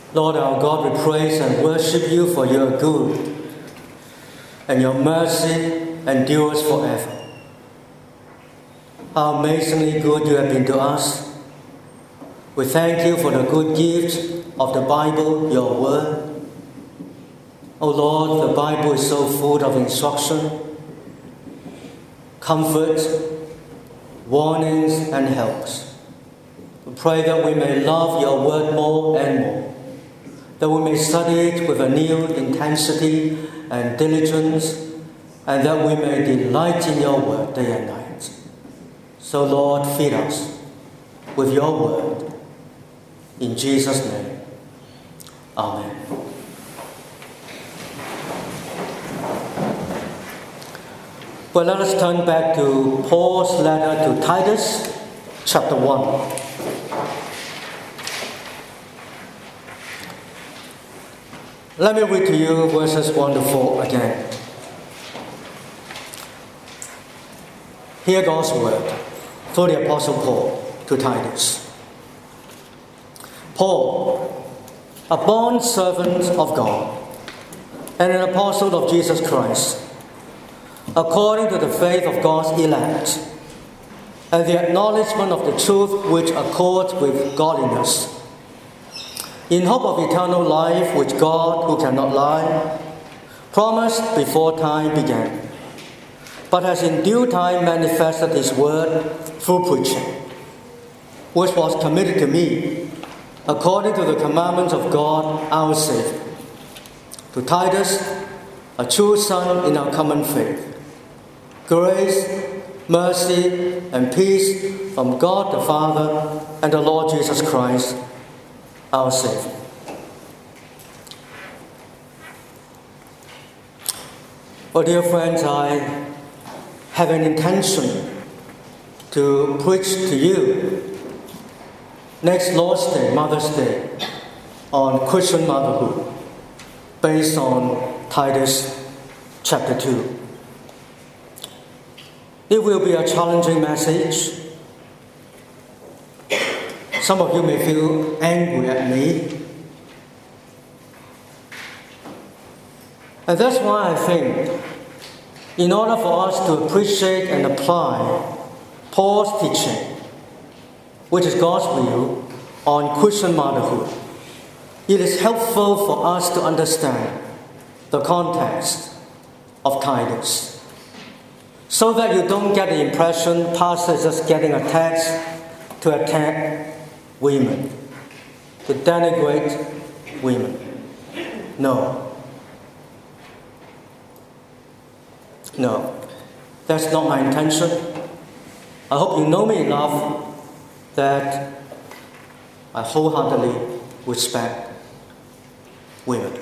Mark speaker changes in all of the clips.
Speaker 1: Lord our God, we praise and worship you for your good, and your mercy endures forever. How amazingly good you have been to us. We thank you for the good gift of the Bible, your word. Oh Lord, the Bible is so full of instruction, comfort, warnings, and helps. We pray that we may love your word more and more, that we may study it with a new intensity and diligence, and that we may delight in your word day and night. So Lord, feed us with your word. In Jesus' name, amen. Well, let us turn back to Paul's letter to Titus, chapter 1. Let me read to you verses 1 to 4 again. Hear God's word through the Apostle Paul to Titus. Paul, a bond servant of God and an apostle of Jesus Christ, according to the faith of God's elect, and the acknowledgement of the truth which accords with godliness, in hope of eternal life which God, who cannot lie, promised before time began, but has in due time manifested his word through preaching, which was committed to me, according to the commandments of God our Savior. To Titus, a true son in our common faith, grace, mercy, and peace from God the Father and the Lord Jesus Christ, our Savior. Well, dear friends, I have an intention to preach to you next Lord's Day, Mother's Day, on Christian motherhood, based on Titus chapter 2. It will be a challenging message. Some of you may feel angry at me. And that's why I think, in order for us to appreciate and apply Paul's teaching, which is God's will, on Christian motherhood, it is helpful for us to understand the context of Titus, so that you don't get the impression pastor is just getting a text to attack women, to denigrate women. No, that's not my intention. I hope you know me enough that I wholeheartedly respect women.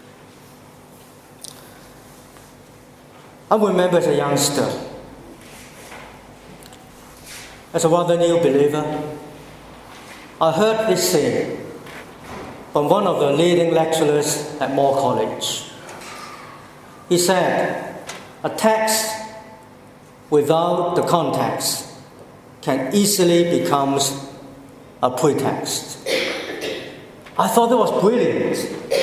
Speaker 1: I remember as a youngster, as a rather new believer, I heard this saying from one of the leading lecturers at Moore College. He said, a text without the context can easily become a pretext. I thought that was brilliant.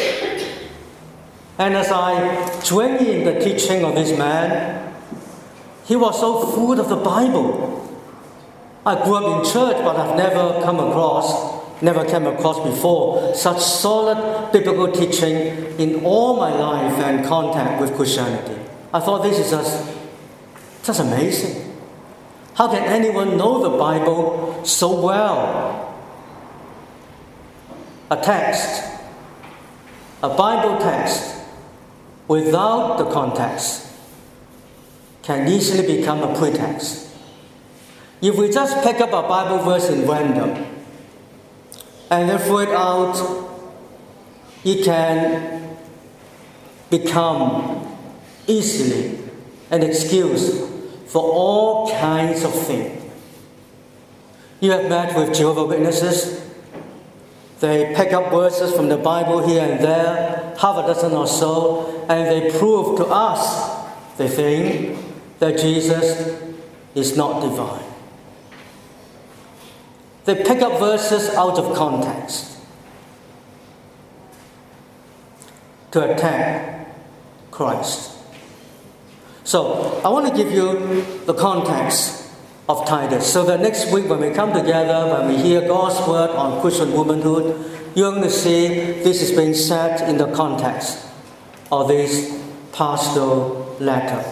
Speaker 1: And as I drank in the teaching of this man, he was so full of the Bible. I grew up in church, but I've never came across before such solid biblical teaching in all my life and contact with Christianity. I thought this is just amazing. How can anyone know the Bible so well? A text, a Bible text, without the context, can easily become a pretext. If we just pick up a Bible verse in random and then throw it out, it can become easily an excuse for all kinds of things. You have met with Jehovah's Witnesses. They pick up verses from the Bible here and there, half a dozen or so, and they prove to us, they think, that Jesus is not divine. They pick up verses out of context. to attack Christ. So, I want to give you the context of Titus, so that next week when we come together, when we hear God's word on Christian womanhood, you're going to see this is being said in the context of this pastoral letter.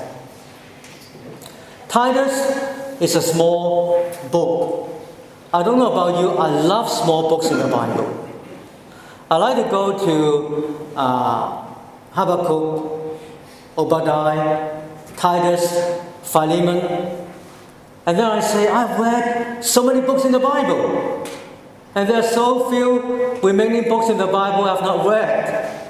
Speaker 1: Titus is a small book. I don't know about you, I love small books in the Bible. I like to go to Habakkuk, Obadiah, Titus, Philemon, and then I say, I've read so many books in the Bible, and there are so few remaining books in the Bible I've not read.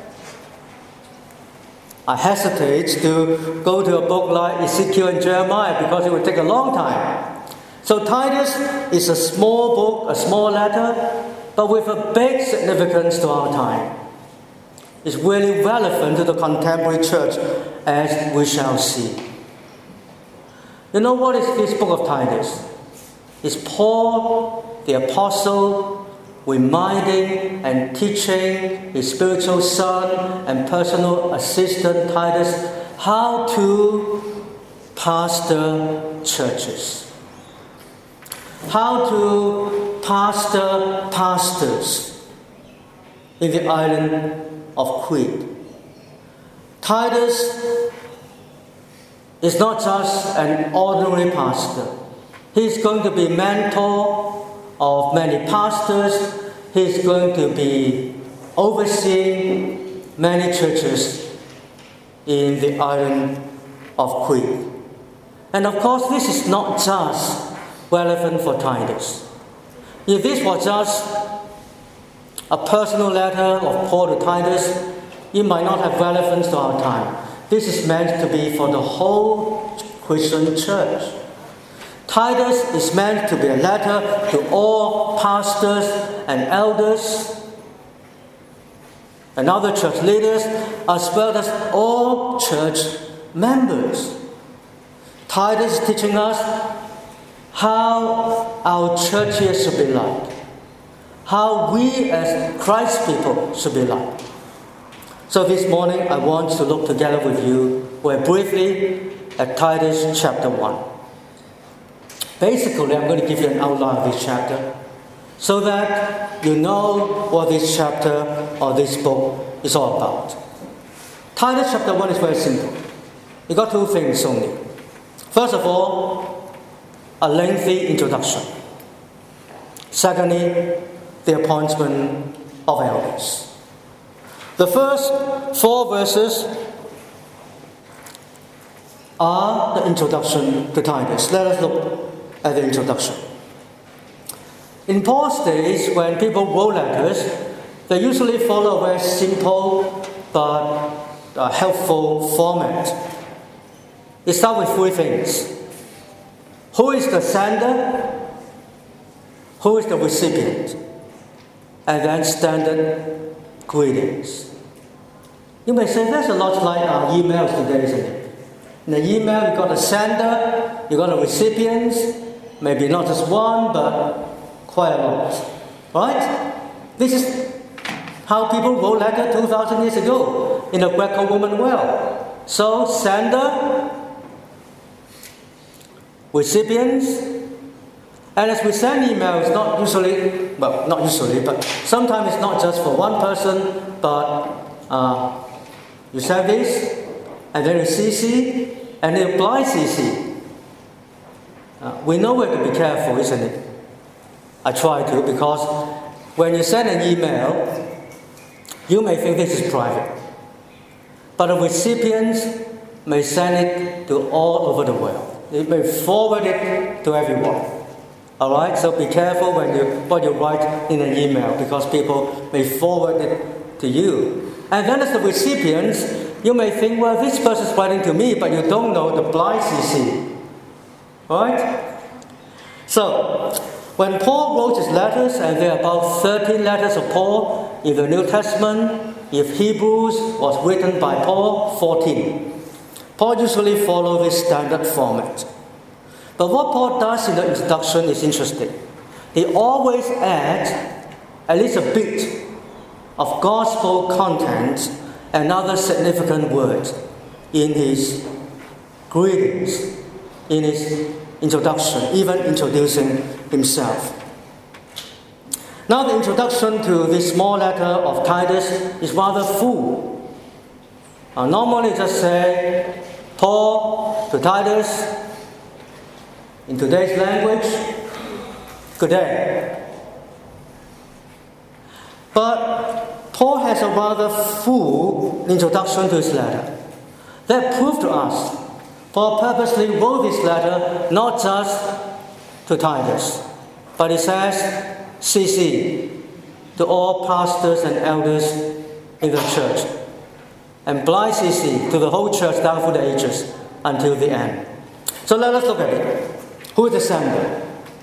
Speaker 1: I hesitate to go to a book like Ezekiel and Jeremiah because it would take a long time. So Titus is a small book, a small letter, but with a big significance to our time. It's really relevant to the contemporary church, as we shall see. You know what is this book of Titus? It's Paul, the apostle, reminding and teaching his spiritual son and personal assistant Titus how to pastor churches, how to pastor pastors in the island of Crete. Titus is not just an ordinary pastor. He's going to be mentor of many pastors. He's going to be overseeing many churches in the island of Crete. And of course, this is not just relevant for Titus. If this was just a personal letter of Paul to Titus, it might not have relevance to our time. This is meant to be for the whole Christian church. Titus is meant to be a letter to all pastors and elders and other church leaders, as well as all church members. Titus is teaching us how our churches should be like, how we as Christ's people should be like. So this morning I want to look together with you very briefly at Titus chapter 1. Basically, I'm going to give you an outline of this chapter so that you know what this chapter or this book is all about. Titus chapter 1 is very simple. You got two things only. First of all, a lengthy introduction. Secondly, the appointment of elders. The first 4 verses are the introduction to Titus. Let us look at the introduction. In Paul's days, when people wrote letters, they usually follow a very simple but helpful format. It starts with 3 things. Who is the sender? Who is the recipient? And then standard greetings. You may say that's a lot like our emails today, isn't it? In the email, you got a sender, you got a recipient, maybe not just one, but quite a lot. Right? This is how people wrote letters 2,000 years ago in the Greco-Roman world. So, sender, recipients, and as we send emails, not usually, but sometimes it's not just for one person, but you send this, and then you CC, and you apply CC. We know where to be careful, isn't it? I try to, because when you send an email, you may think this is private, but the recipients may send it to all over the world. They may forward it to everyone. All right, so be careful what you write in an email, because people may forward it to you. And then as the recipients, you may think, well, this person is writing to me, but you don't know the blind CC. All right? So, when Paul wrote his letters, and there are about 13 letters of Paul in the New Testament, if Hebrews was written by Paul, 14. Paul usually follows this standard format. But what Paul does in the introduction is interesting. He always adds at least a bit of gospel content another significant word in his greetings, in his introduction, even introducing himself. Now, the introduction to this small letter of Titus is rather full. Normally, just say, Paul to Titus, in today's language, good day. But Paul has a rather full introduction to his letter. That proved to us Paul purposely wrote this letter not just to Titus, but he says, CC, to all pastors and elders in the church, and blind CC to the whole church down through the ages until the end. So let us look at it. Who is the sender?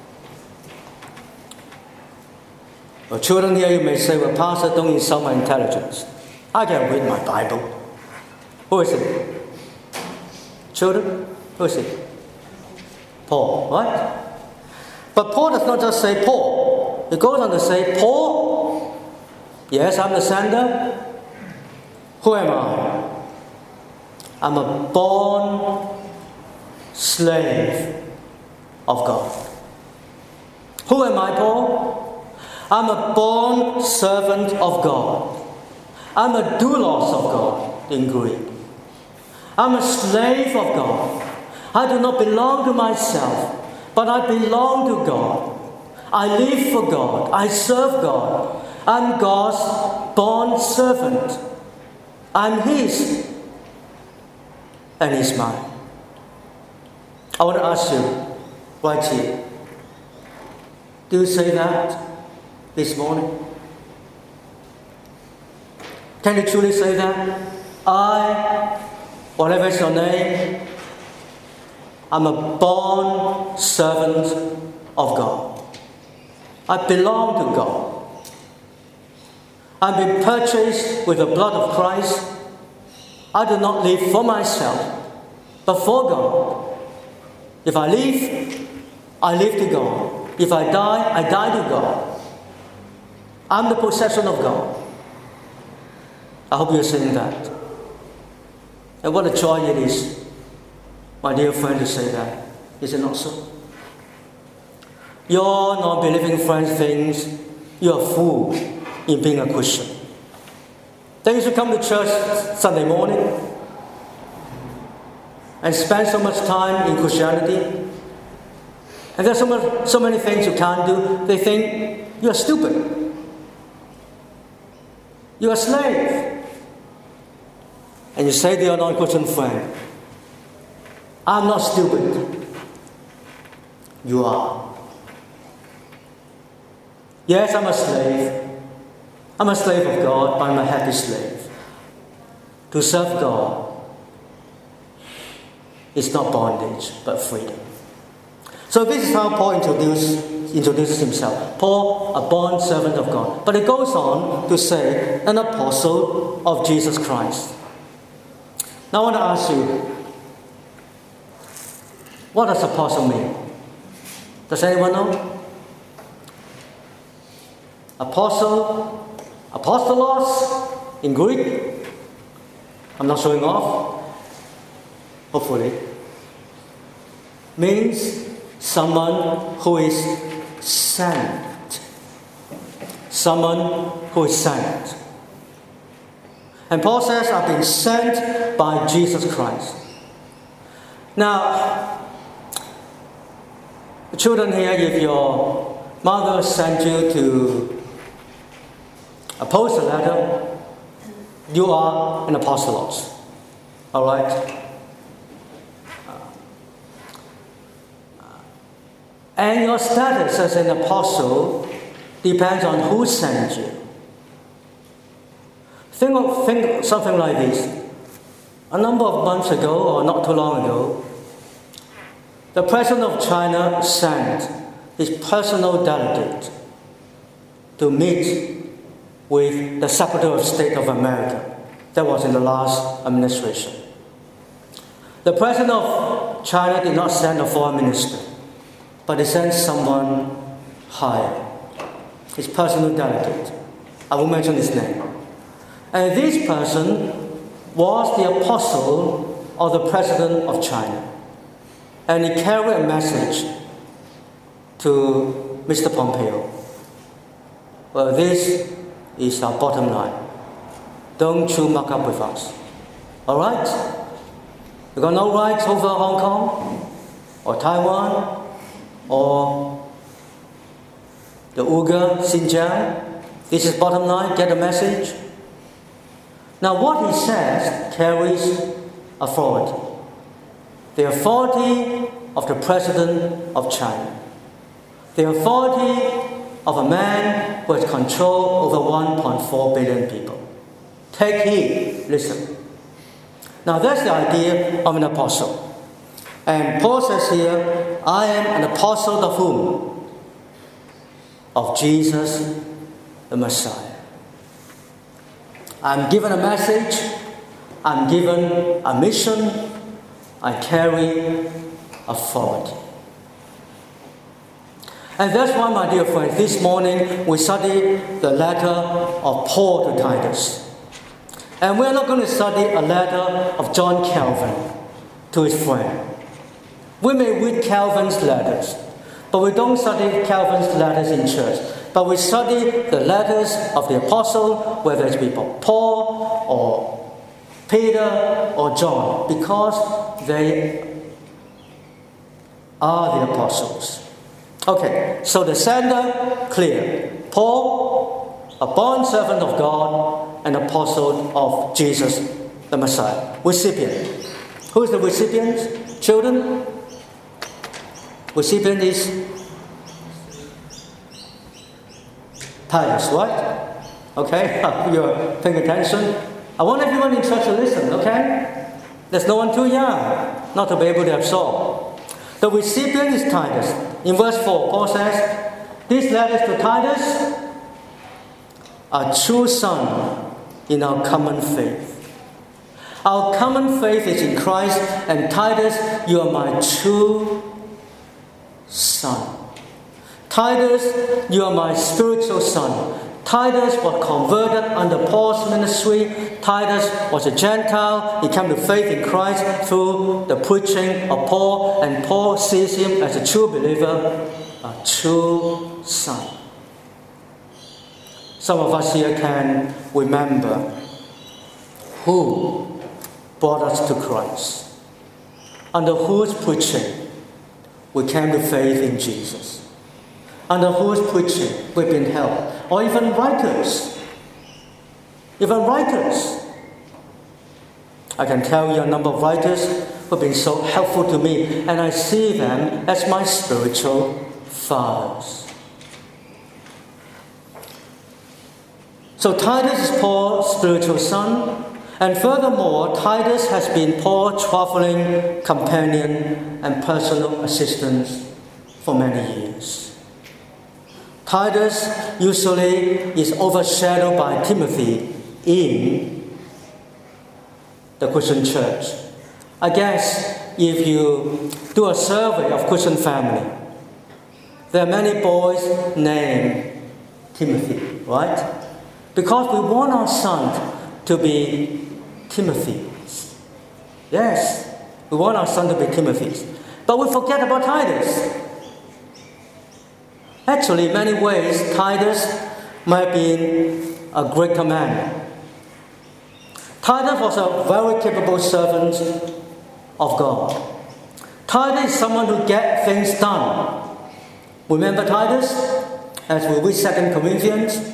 Speaker 1: Well, children here, you may say, well, Pastor, don't insult my intelligence. I can read my Bible. Who is it? Children? Who is it? Paul, right? But Paul does not just say Paul. He goes on to say, Paul, yes, I'm the sender. Who am I? I'm a born slave of God. Who am I, Paul? I'm a born servant of God. I'm a doulos of God in Greek. I'm a slave of God. I do not belong to myself, but I belong to God. I live for God. I serve God. I'm God's born servant. I'm His, and He's mine. I want to ask you, right here, do you say that this morning? Can you truly say that? I, whatever is your name, I'm a born servant of God. I belong to God. I've been purchased with the blood of Christ. I do not live for myself, but for God. If I live, I live to God. If I die, I die to God. I'm the possession of God. I hope you're saying that. And what a joy it is, my dear friend, to say that. Is it not so? Your non-believing friend thinks you're a fool in being a Christian. Then you should come to church Sunday morning and spend so much time in Christianity. And there's so many things you can't do. They think you're stupid. You're a slave. And you say to your non-Christian friend, I'm not stupid. You are. Yes, I'm a slave. I'm a slave of God, but I'm a happy slave. To serve God is not bondage, but freedom. So this is how Paul introduces himself. Paul, a born servant of God. But it goes on to say, an apostle of Jesus Christ. Now I want to ask you, what does apostle mean? Does anyone know? Apostle, apostolos in Greek. I'm not showing off. Hopefully. Means someone who is sent. Someone who is sent. And Paul says, I've been sent by Jesus Christ. Now, children here, if your mother sent you to post a letter, you are an apostolos. All right? And your status as an apostle depends on who sent you. Think something like this. A number of months ago, or not too long ago, the President of China sent his personal delegate to meet with the Secretary of State of America. That was in the last administration. The President of China did not send a foreign minister, but he sent someone higher, his personal delegate. I will mention his name. And this person was the apostle of the President of China. And he carried a message to Mr. Pompeo. Well, this is our bottom line. Don't you muck up with us. All right? You got no rights over Hong Kong or Taiwan or the Uyghur, Xinjiang. This is bottom line. Get the message. Now, what he says carries authority. The authority of the President of China. The authority of a man who has control over 1.4 billion people. Take heed, listen. Now that's the idea of an apostle. And Paul says here, I am an apostle of whom? Of Jesus the Messiah. I'm given a message, I'm given a mission, I carry authority. And that's why, my dear friends, this morning we study the letter of Paul to Titus. And we're not going to study a letter of John Calvin to his friend. We may read Calvin's letters, but we don't study Calvin's letters in church. But we study the letters of the apostle, whether it's people Paul or Peter or John, because they are the apostles. Okay, so the sender, clear. Paul, a bondservant of God, an apostle of Jesus the Messiah. Recipient. Who is the recipient? Children? Recipient is Titus, right? Okay, you're paying attention. I want everyone in church to listen, okay? There's no one too young not to be able to absorb. The recipient is Titus. In verse 4, Paul says, these letters to Titus are true son in our common faith. Our common faith is in Christ, and Titus, you are my true son. Titus, you are my spiritual son. Titus was converted under Paul's ministry. Titus was a Gentile. He came to faith in Christ through the preaching of Paul, and Paul sees him as a true believer, a true son. Some of us here can remember who brought us to Christ, under whose preaching we came to faith in Jesus. Under whose preaching we've been helped. Or even writers. Even writers. I can tell you a number of writers who have been so helpful to me, and I see them as my spiritual fathers. So Titus is Paul's spiritual son, and furthermore, Titus has been Paul's traveling companion and personal assistant for many years. Titus usually is overshadowed by Timothy in the Christian church. I guess if you do a survey of Christian family, there are many boys named Timothy, right? Because we want our son to be Timothy. Yes, we want our son to be Timothy. But we forget about Titus. Actually, in many ways, Titus might have been a great commander. Titus was a very capable servant of God. Titus is someone who gets things done. Remember Titus? As we read 2 Corinthians.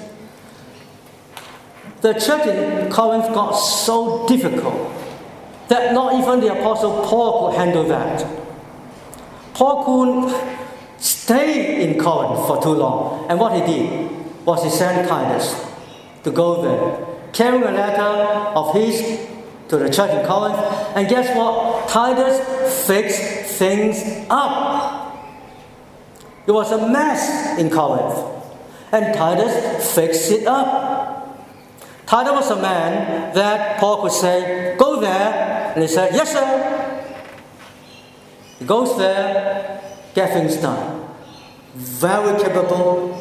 Speaker 1: The church in Corinth got so difficult that not even the Apostle Paul could handle that. Paul couldn't stay in Corinth for too long. And what he did was he sent Titus to go there, carrying a letter of his to the church in Corinth. And guess what? Titus fixed things up. It was a mess in Corinth. And Titus fixed it up. Titus was a man that Paul could say, go there. And he said, yes, sir. He goes there, get things done. Very capable,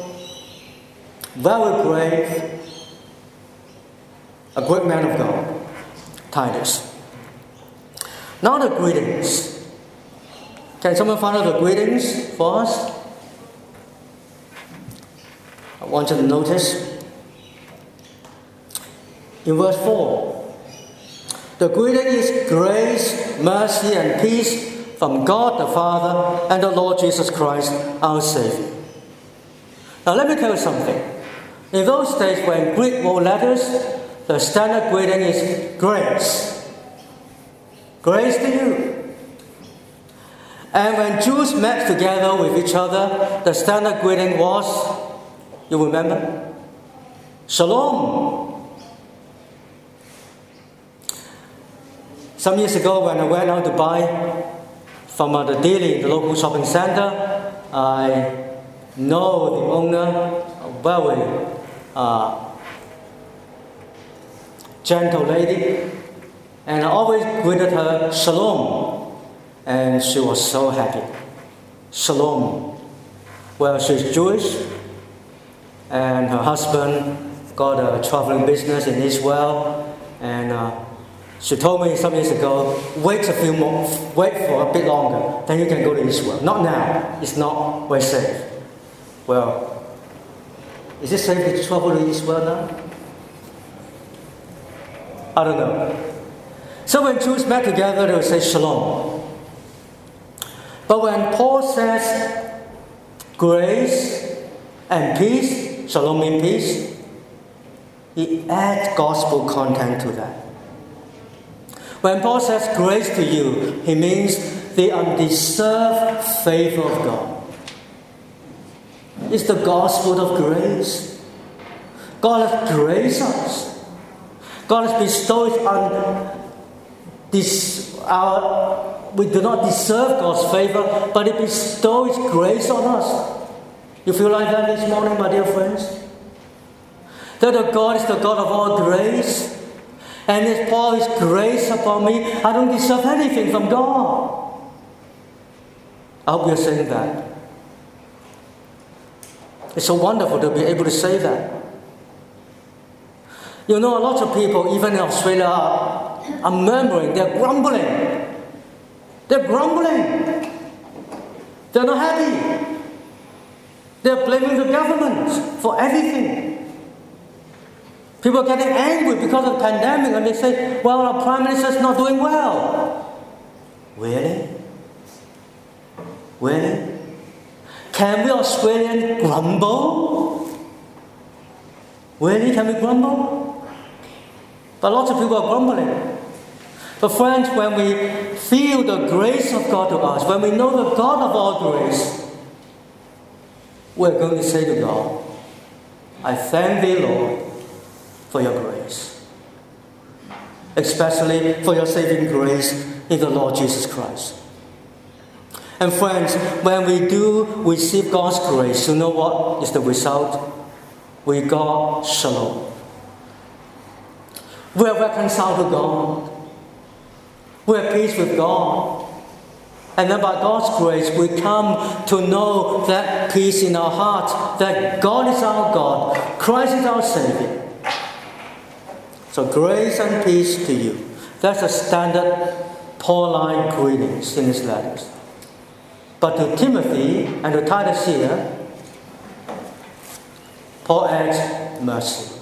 Speaker 1: very brave, a great man of God. Titus. Now the greetings. Can someone find out the greetings for us? I want you to notice in verse 4. The greeting is grace, mercy, and peace from God the Father and the Lord Jesus Christ, our Savior. Now let me tell you something. In those days when Greek wrote letters, the standard greeting is grace. Grace to you. And when Jews met together with each other, the standard greeting was, you remember? Shalom. Some years ago when I went out to buy from the deli in the local shopping center, I know the owner, a very gentle lady, and I always greeted her Shalom, and she was so happy. Shalom. Well, she's Jewish, and her husband got a traveling business in Israel, and she told me some years ago, wait for a bit longer, then you can go to Israel. Not now. It's not very safe. Well, is it safe to travel to Israel now? I don't know. So when Jews met together, they would say Shalom. But when Paul says grace and peace, Shalom means peace, he adds gospel content to that. When Paul says grace to you, he means the undeserved favor of God. It's the gospel of grace. God has graced us. God has bestowed on this. We do not deserve God's favor, but He bestows grace on us. You feel like that this morning, my dear friends? That the God is the God of all grace. And if Paul is grace upon me, I don't deserve anything from God. I hope you're saying that. It's so wonderful to be able to say that. You know, a lot of people, even in Australia, are murmuring, they're grumbling. They're grumbling. They're not happy. They're blaming the government for everything. People are getting angry because of the pandemic, and they say, well, our Prime Minister is not doing well. Really? Really? Can we Australians grumble? Really? Can we grumble? But lots of people are grumbling. But friends, when we feel the grace of God to us, when we know the God of all grace, we're going to say to God, I thank Thee, Lord, for your grace, especially for your saving grace in the Lord Jesus Christ. And friends, when we do receive God's grace, you know what is the result? We got shalom. We are reconciled to God. We are at peace with God. And then by God's grace, we come to know that peace in our hearts, that God is our God, Christ is our Savior. So grace and peace to you. That's a standard Pauline greetings in his letters. But to Timothy and to Titus here, Paul adds mercy.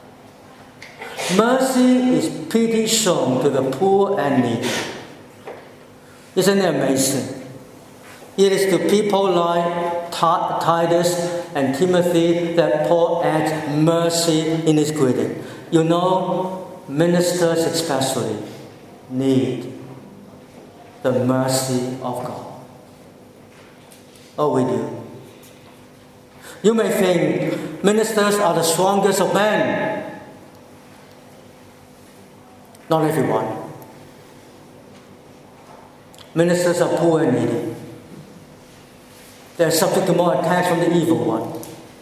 Speaker 1: Mercy is pity shown to the poor and needy. Isn't it amazing? It is to people like Titus and Timothy that Paul adds mercy in his greeting. You know, ministers especially need the mercy of God. Oh, we do. You may think ministers are the strongest of men. Not everyone. Ministers are poor and needy. They are subject to more attacks from the evil one.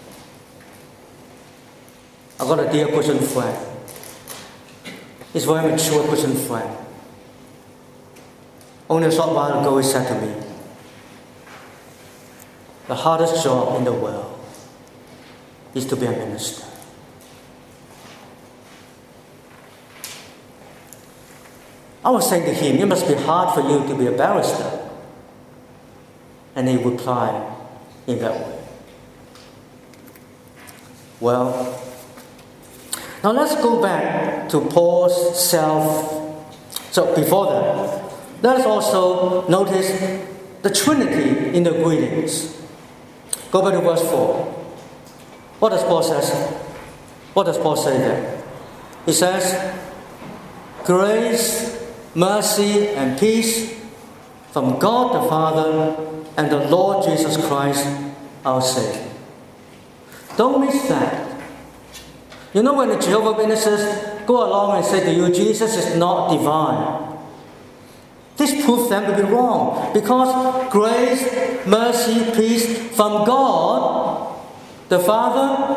Speaker 1: I've got a dear Christian friend. He's a very mature Christian friend. Only a short while ago he said to me, the hardest job in the world is to be a minister. I was saying to him, it must be hard for you to be a barrister. And he replied in that way. Well, now let's go back to Paul's So before that, let us also notice the Trinity in the greetings. Go back to verse 4. What does Paul say? What does Paul say there? He says, grace, mercy, and peace from God the Father and the Lord Jesus Christ, our Savior. Don't miss that. You know, when the Jehovah's Witnesses go along and say to you, Jesus is not divine, this proves them to be wrong, because grace, mercy, peace from God, the Father,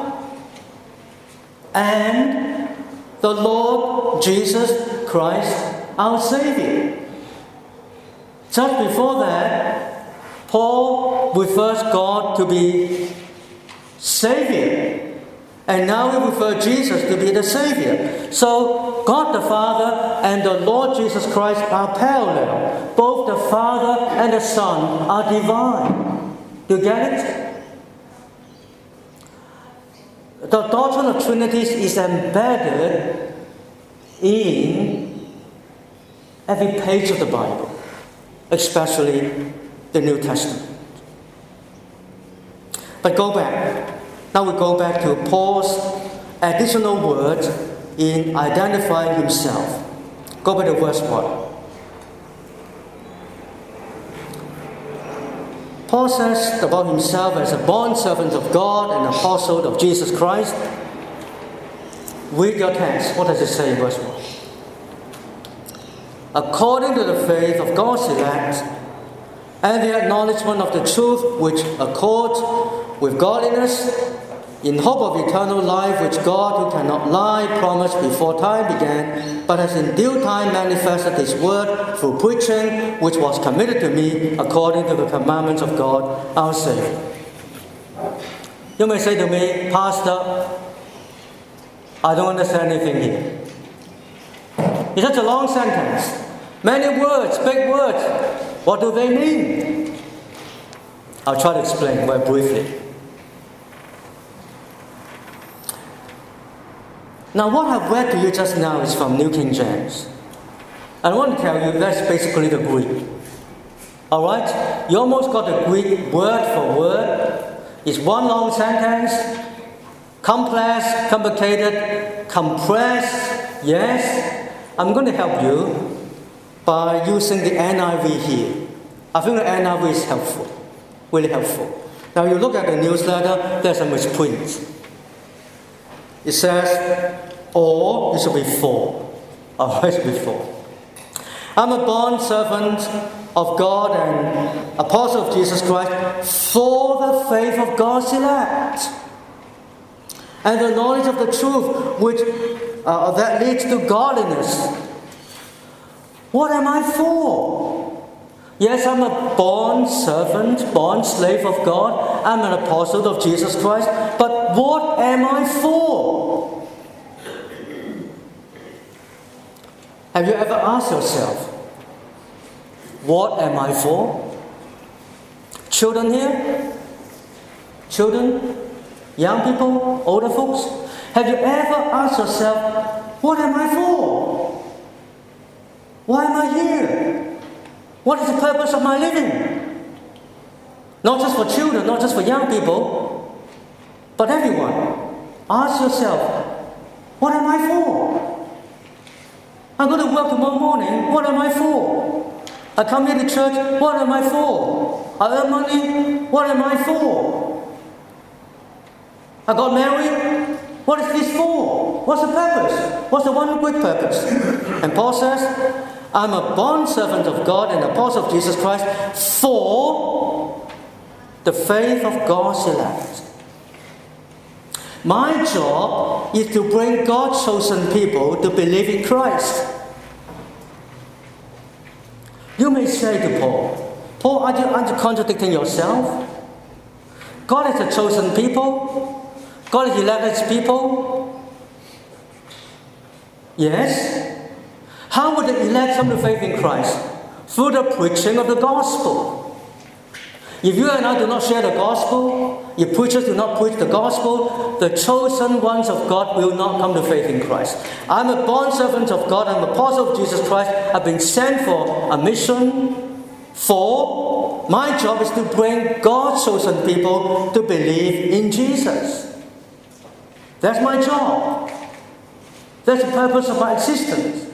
Speaker 1: and the Lord Jesus Christ, our Savior. Just before that, Paul refers God to be Savior. And now we refer Jesus to be the Savior. So God the Father and the Lord Jesus Christ are parallel. Both the Father and the Son are divine. Do you get it? The doctrine of Trinities is embedded in every page of the Bible, especially the New Testament. But go back. Now we go back to Paul's additional words in identifying himself. Go back to verse 1. Paul says about himself as a bondservant of God and apostle of Jesus Christ. Read your text. What does it say in verse 1? According to the faith of God's elect and the acknowledgement of the truth which accords with godliness, in hope of eternal life, which God, who cannot lie, promised before time began, but has in due time manifested His word through preaching, which was committed to me according to the commandments of God, our Savior. You may say to me, Pastor, I don't understand anything here. It's such a long sentence. Many words, big words. What do they mean? I'll try to explain very briefly. Now, what I've read to you just now is from New King James. I want to tell you that's basically the Greek. Alright? You almost got the Greek word for word. It's one long sentence, complex, complicated, compressed. Yes, I'm going to help you by using the NIV here. I think the NIV is helpful, really helpful. Now, you look at the newsletter, there's a misprint. It says, or, it should be for. It should be for. I'm a bond servant of God and apostle of Jesus Christ for the faith of God's elect and the knowledge of the truth which that leads to godliness. What am I for? Yes, I'm a bond servant, bond slave of God. I'm an apostle of Jesus Christ. But what am I for? Have you ever asked yourself, what am I for? Children here? Children? Young people? Older folks? Have you ever asked yourself, what am I for? Why am I here? What is the purpose of my living? Not just for children, not just for young people, but everyone. Ask yourself, what am I for? I'm going to work tomorrow morning, what am I for? I come here to church, what am I for? I earn money, what am I for? I got married, what is this for? What's the purpose? What's the one quick purpose? And Paul says, I'm a bondservant of God and apostle of Jesus Christ for the faith of God's elect. My job is to bring God's chosen people to believe in Christ. You may say to Paul, aren't you contradicting yourself? God is a chosen people. God is elected people. Yes. How would the elect come to faith in Christ? Through the preaching of the gospel. If you and I do not share the gospel, if preachers do not preach the gospel, the chosen ones of God will not come to faith in Christ. I'm a bondservant of God, I'm an apostle of Jesus Christ. I've been sent for a mission. For my job is to bring God's chosen people to believe in Jesus. That's my job. That's the purpose of my existence.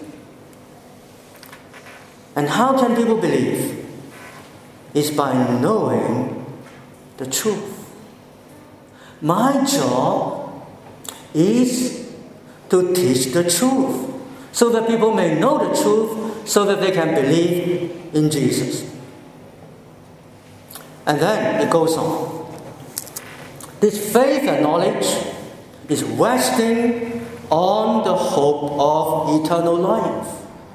Speaker 1: And how can people believe? Is by knowing the truth. My job is to teach the truth so that people may know the truth so that they can believe in Jesus. And then it goes on. This faith and knowledge is resting on the hope of eternal life.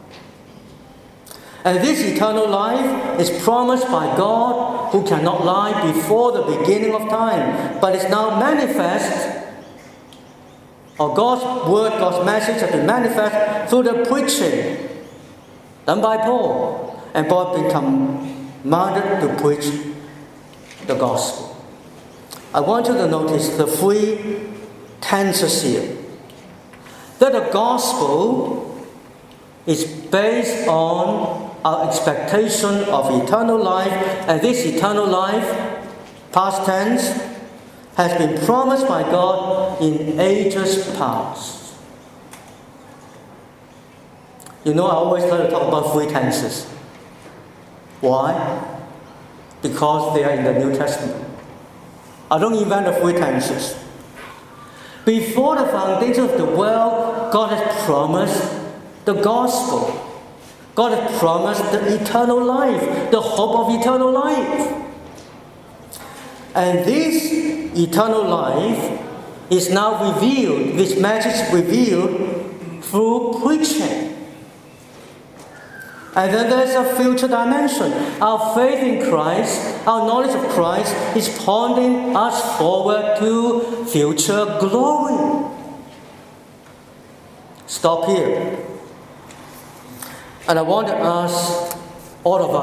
Speaker 1: And this eternal life is promised by God, who cannot lie, before the beginning of time, but is now manifest, or God's word, God's message has been manifest through the preaching done by Paul. And Paul has been commanded to preach the gospel. I want you to notice the three tenses here. That the gospel is based on our expectation of eternal life, and this eternal life, past tense, has been promised by God in ages past. You know, I always like to talk about three tenses. Why? Because they are in the New Testament. I don't invent the three tenses. Before the foundation of the world, God has promised the gospel. God has promised the eternal life, the hope of eternal life. And this eternal life is now revealed, this message revealed through preaching. And then there's a future dimension. Our faith in Christ, our knowledge of Christ is pointing us forward to future glory. Stop here. And I want to ask all of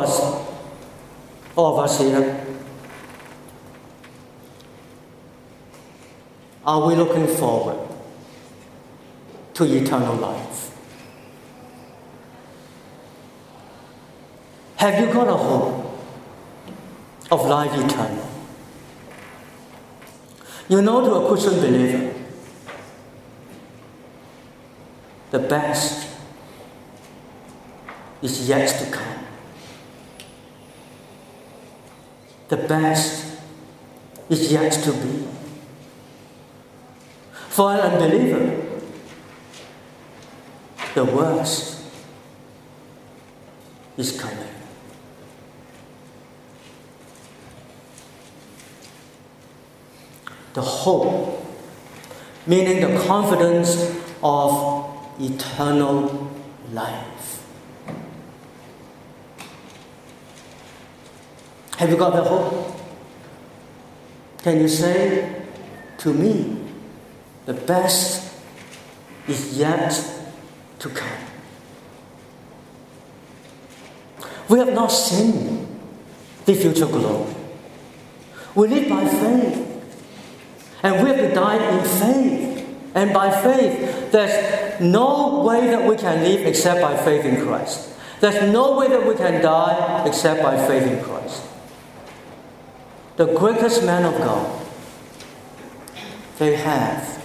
Speaker 1: us here, are we looking forward to eternal life? Have you got a hope of life eternal? You know, to a Christian believer, the best is yet to come. The best is yet to be. For an unbeliever, the worst is coming. The hope, meaning the confidence of eternal life. Have you got the hope? Can you say to me, the best is yet to come? We have not seen the future glory. We live by faith. And we have to die in faith. And by faith, there's no way that we can live except by faith in Christ. There's no way that we can die except by faith in Christ. The greatest men of God, they have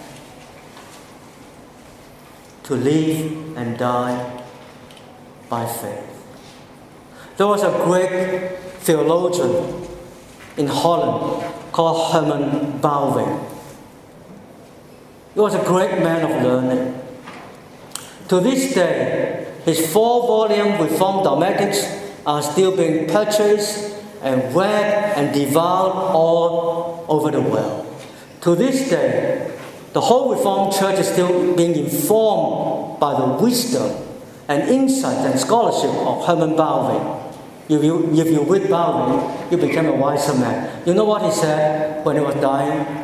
Speaker 1: to live and die by faith. There was a great theologian in Holland called Herman Bavinck. He was a great man of learning. To this day, his 4-volume Reformed Dogmatics are still being purchased and read and devoured all over the world. To this day, the whole Reformed Church is still being informed by the wisdom and insight and scholarship of Herman Bavinck. If you read Bavinck, you become a wiser man. You know what he said when he was dying?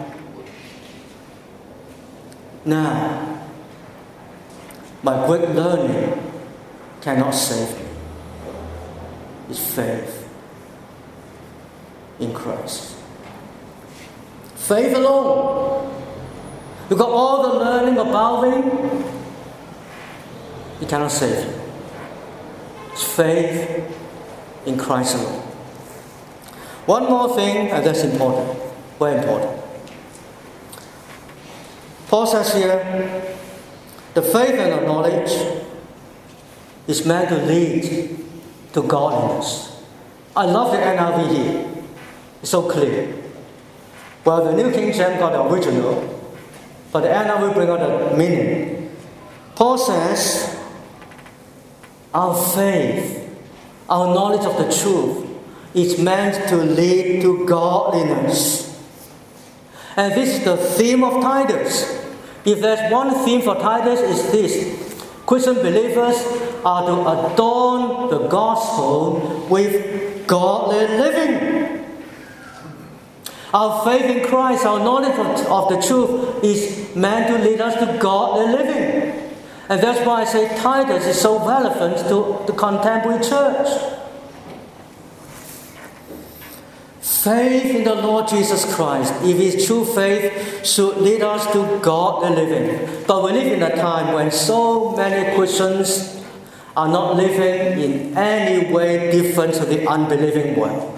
Speaker 1: Now, my great learning cannot save me. It's faith in Christ. Faith alone. You got all the learning about Him, He cannot save you. It's faith in Christ alone. One more thing, and that's important, very important. Paul says here, the faith and the knowledge is meant to lead to godliness. I love the NIV here. It's so clear. Well, the New King James got the original, but the NIV bring out the meaning. Paul says, our faith, our knowledge of the truth is meant to lead to godliness. And this is the theme of Titus. If there's one theme for Titus, it's this. Christian believers are to adorn the gospel with godly living. Our faith in Christ, our knowledge of the truth is meant to lead us to godly living. And that's why I say Titus is so relevant to the contemporary church. Faith in the Lord Jesus Christ, if it's true faith, should lead us to godly living. But we live in a time when so many Christians are not living in any way different to the unbelieving world.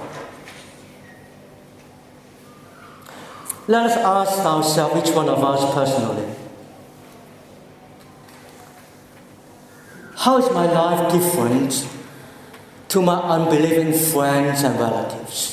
Speaker 1: Let us ask ourselves, each one of us personally, how is my life different to my unbelieving friends and relatives?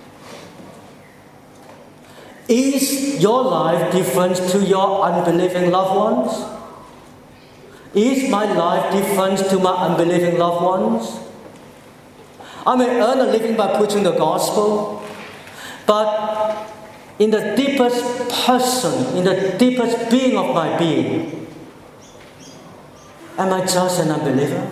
Speaker 1: Is your life different to your unbelieving loved ones? Is my life different to my unbelieving loved ones? I may earn a living by preaching the gospel, but in the deepest person, in the deepest being of my being, am I just an unbeliever?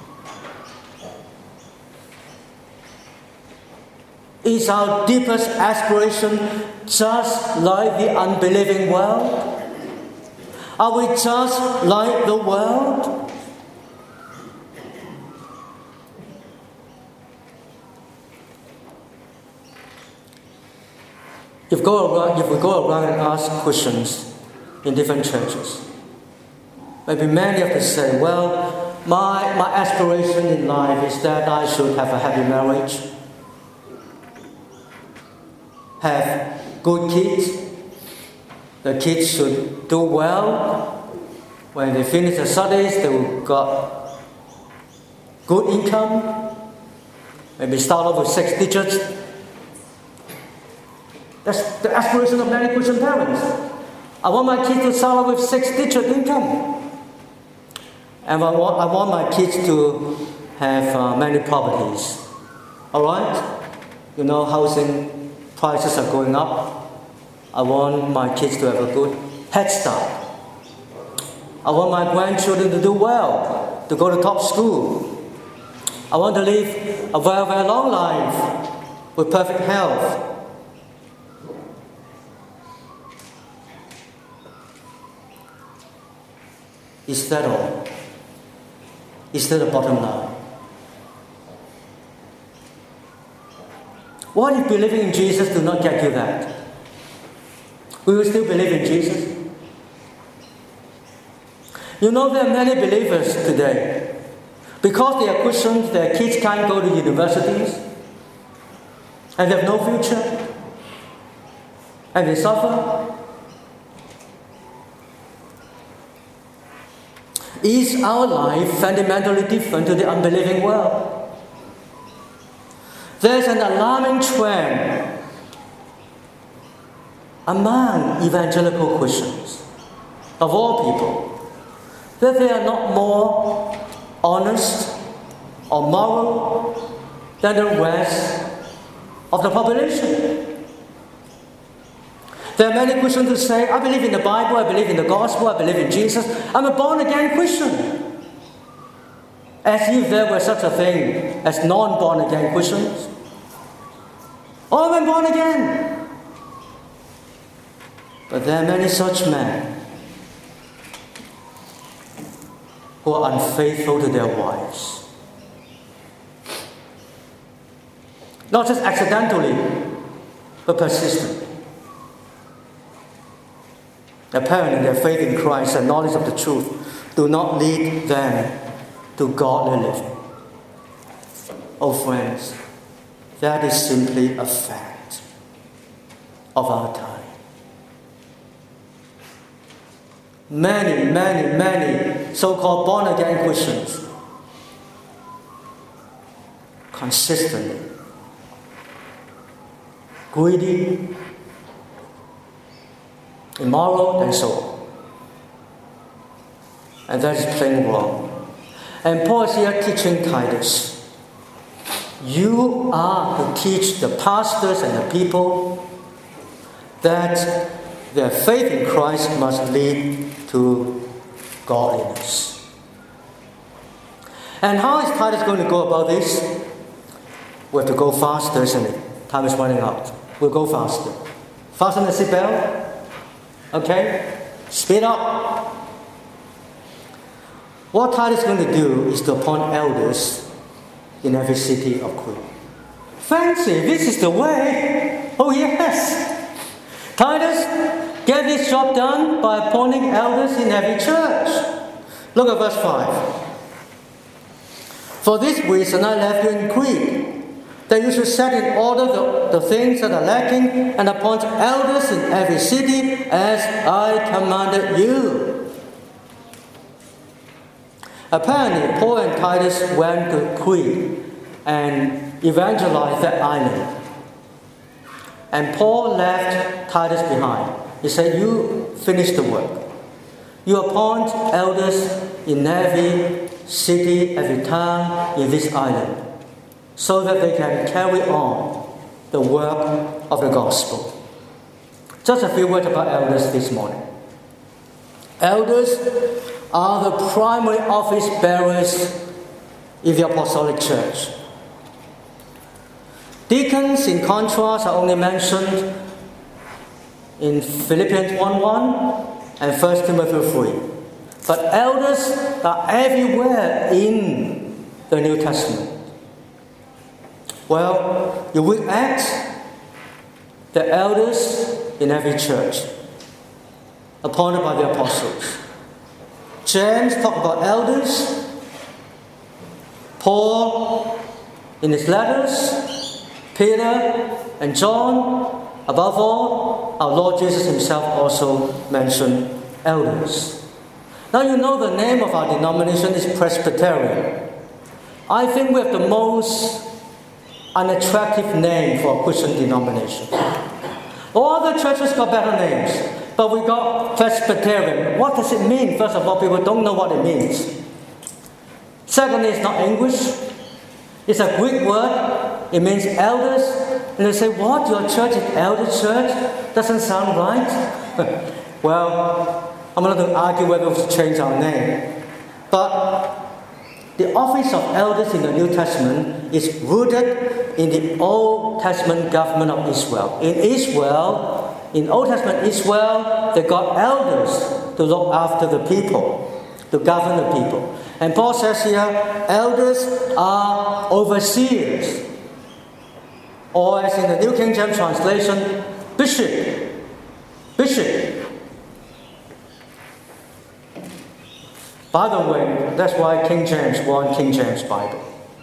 Speaker 1: Is our deepest aspiration just like the unbelieving world? Are we just like the world? If we go around and ask Christians in different churches, maybe many of them say, well, my aspiration in life is that I should have a happy marriage, have good kids. The kids should do well. When they finish their studies, they will got good income. Maybe start off with 6 digits. That's the aspiration of many Christian parents. I want my kids to start off with 6-digit income. And I want my kids to have many properties. Alright? You know, housing prices are going up. I want my kids to have a good head start. I want my grandchildren to do well, to go to top school. I want to live a very, very long life with perfect health. Is that all? Is that the bottom line? What if believing in Jesus do not get you that? We will still believe in Jesus. You know, there are many believers today. Because they are Christians, their kids can't go to universities. And they have no future. And they suffer. Is our life fundamentally different to the unbelieving world? There's an alarming trend among evangelical Christians, of all people, that they are not more honest or moral than the rest of the population. There are many Christians who say, I believe in the Bible, I believe in the gospel, I believe in Jesus. I'm a born-again Christian. As if there were such a thing as non-born-again Christians. Oh, I'm born again. But there are many such men. who are unfaithful to their wives. Not just accidentally, but persistently. Apparently, their faith in Christ and knowledge of the truth do not lead them to godly living. Oh friends, that is simply a fact of our time. Many so-called born-again Christians consistently greedy, immoral, and so on. And that is plain wrong. And Paul is here teaching Titus, you are to teach the pastors and the people that their faith in Christ must lead to godliness. And how is Titus going to go about this? We have to go faster, isn't it? Time is running out. We'll go faster. Fasten the seatbelt. Okay? Speed up. What Titus is going to do is to appoint elders in every city of Crete. Fancy, this is the way. Oh yes. Titus, get this job done by appointing elders in every church. Look at verse 5. For this reason I left you in Crete, that you should set in order the things that are lacking and appoint elders in every city as I commanded you. Apparently, Paul and Titus went to Crete and evangelized that island. And Paul left Titus behind. He said, you finish the work. You appoint elders in every city, every town in this island, so that they can carry on the work of the gospel. Just a few words about elders this morning. Elders are the primary office bearers in the apostolic church. Deacons, in contrast, are only mentioned in Philippians 1:1 and 1 Timothy 3. But elders are everywhere in the New Testament. Well, you will act the elders in every church, appointed by the apostles. James talked about elders. Paul, in his letters, Peter and John, above all, our Lord Jesus himself also mentioned elders. Now you know the name of our denomination is Presbyterian. I think we have the most unattractive name for a Christian denomination. All other churches got better names, but we got Presbyterian. What does it mean? First of all, people don't know what it means. Secondly, it's not English. It's a Greek word. It means elders. And they say, what? Your church is elder church? Doesn't sound right. Well, I'm not going to argue whether we should change our name. But the office of elders in the New Testament is rooted in the Old Testament government of Israel. In Old Testament Israel, they got elders to look after the people, to govern the people. And Paul says here, elders are overseers. Or as in the New King James translation, bishop. By the way, that's why King James won King James Bible.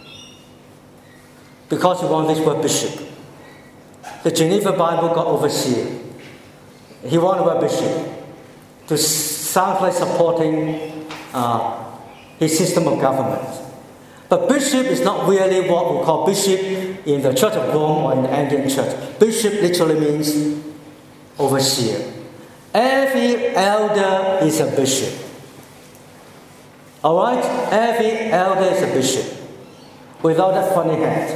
Speaker 1: Because he won this word bishop. The Geneva Bible got overseer. He won the word bishop to sound like supporting his system of government. But bishop is not really what we call bishop in the Church of Rome or in the Anglican Church. Bishop literally means overseer. Every elder is a bishop. Alright? Every elder is a bishop. Without that funny hat.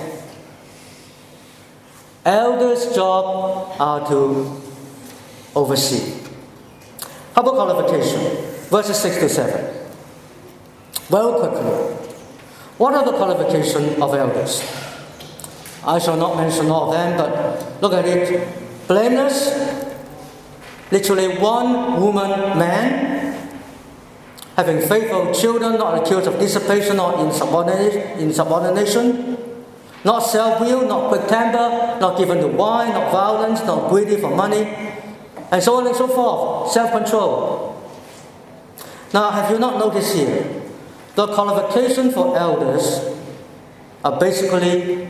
Speaker 1: Elders' job are to oversee. How about qualification? Verses 6 to 7. Very quickly. What are the qualifications of elders? I shall not mention all of them, but look at it. Blameless, literally one woman man, having faithful children, not accused of dissipation or insubordination, not self-willed, not quick-tempered, not given to wine, not violent, not greedy for money, and so on and so forth. Self-control. Now, have you not noticed here, the qualifications for elders are basically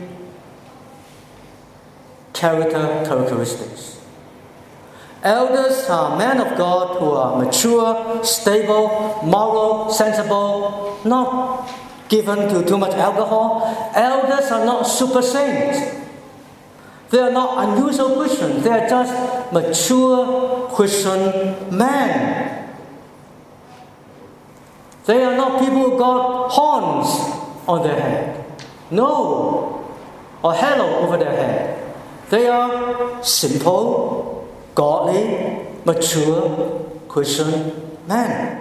Speaker 1: characteristics. Elders are men of God who are mature, stable, moral, sensible, not given to too much alcohol. Elders are not super saints. They are not unusual Christians. They are just mature Christian men. They are not people who got horns on their head. No. Or halo over their head. They are simple, godly, mature Christian men.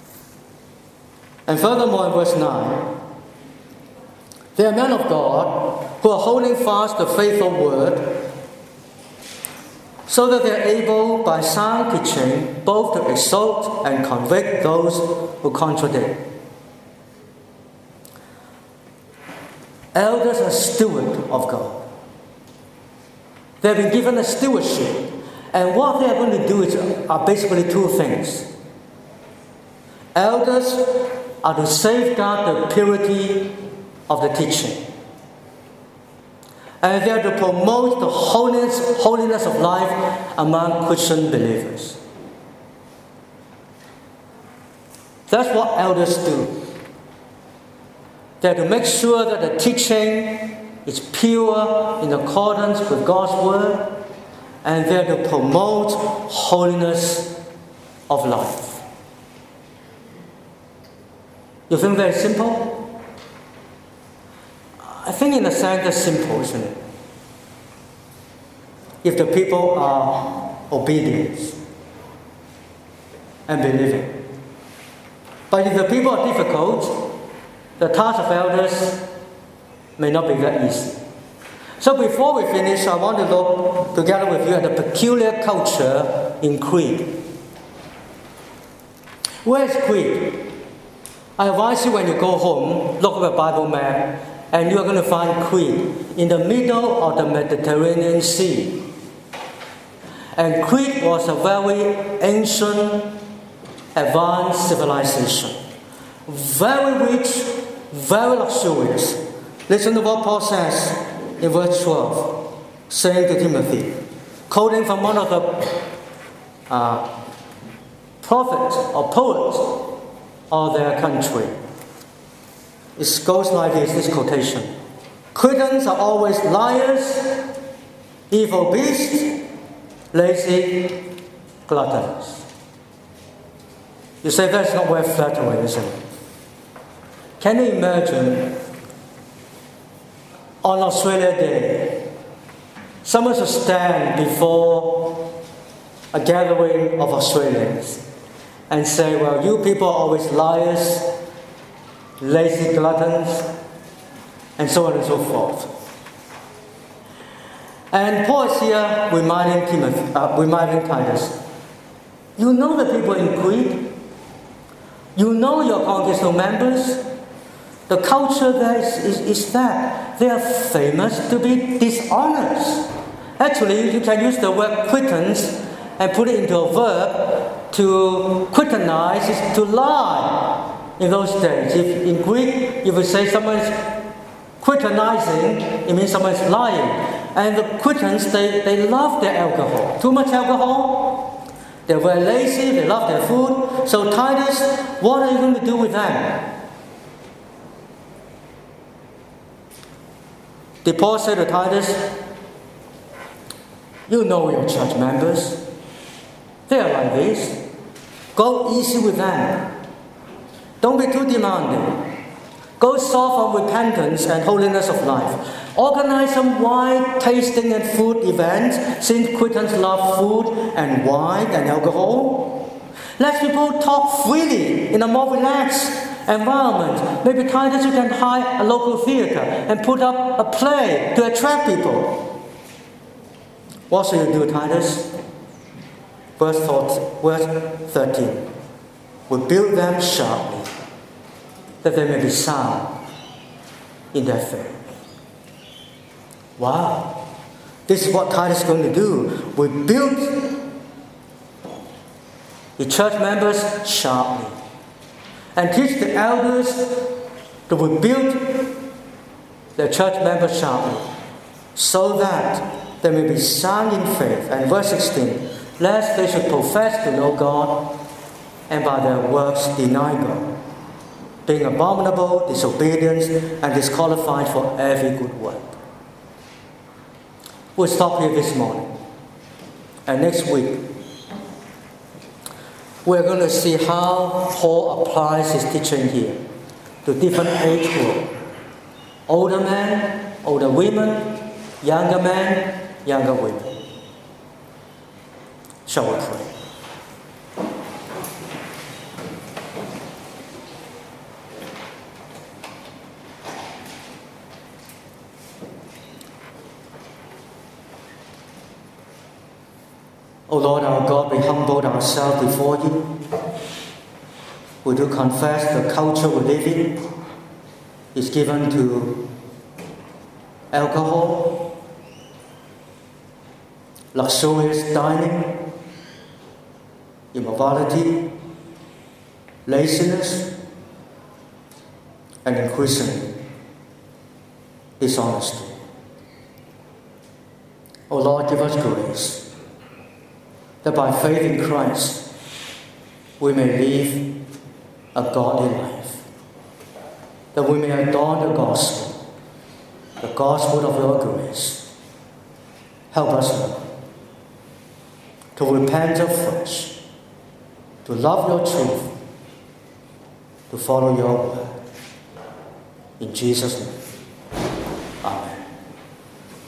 Speaker 1: And furthermore, in verse 9, they are men of God who are holding fast the faithful word, so that they are able, by sound teaching, both to exalt and convict those who contradict. Elders are stewards of God. They have been given a stewardship, and what they are going to do are basically two things. Elders are to safeguard the purity of the teaching, and they are to promote the holiness of life among Christian believers. That's what elders do. They are to make sure that the teaching is pure in accordance with God's word, and they are to promote holiness of life. You think very simple? I think in a sense that's simple, isn't it? If the people are obedient and believing. But if the people are difficult, the task of elders may not be that easy. So before we finish, I want to look together with you at the peculiar culture in Crete. Where is Crete? I advise you when you go home, look at a Bible map, and you are going to find Crete in the middle of the Mediterranean Sea. And Crete was a very ancient, advanced civilization. Very rich, very luxurious. Listen to what Paul says in verse 12, saying to Timothy, quoting from one of the prophets or poets of their country. It goes like this quotation. Cretans are always liars, evil beasts, lazy gluttons. You say that's not worth flattering, isn't it? Can you imagine on Australia Day, someone should stand before a gathering of Australians and say, well, you people are always liars, lazy gluttons, and so on and so forth. And Paul is here reminding Titus, you know the people in Crete, you know your congregational members. The culture there is that they are famous to be dishonest. Actually, you can use the word Cretans and put it into a verb. To Cretanize is to lie in those days. If in Greek, if you say someone's Cretanizing, it means someone's lying. And the Cretans, they love their alcohol. Too much alcohol, they're very lazy, they love their food. So Titus, what are you going to do with them? Did Paul say to Titus, you know your church members, they are like this. Go easy with them. Don't be too demanding. Go soft on repentance and holiness of life. Organize some wine tasting and food events, since Cretans love food and wine and alcohol. Let people talk freely in a more relaxed environment. Maybe Titus, you can hire a local theater and put up a play to attract people. What should you do, Titus? Verse 13. build them sharply, that they may be sound in their faith. Wow! This is what Titus is going to do. We build the church members sharply and teach the elders to rebuild the church members sharply, so that they may be sound in faith. And verse 16, lest they should profess to know God, and by their works deny God, being abominable, disobedient, and disqualified for every good work. We'll stop here this morning. And next week, we're going to see how Paul applies his teaching here to different age groups. Older men, older women, younger men, younger women. Shall we pray? O Lord our God, we humbled ourselves before you. We do confess the culture we live in is given to alcohol, luxurious dining, immorality, laziness, and increasingly dishonesty. O Lord, give us grace that by faith in Christ we may live a godly life, that we may adorn the gospel of your grace. Help us, Lord, to repent afresh, to love your truth, to follow your word. In Jesus' name.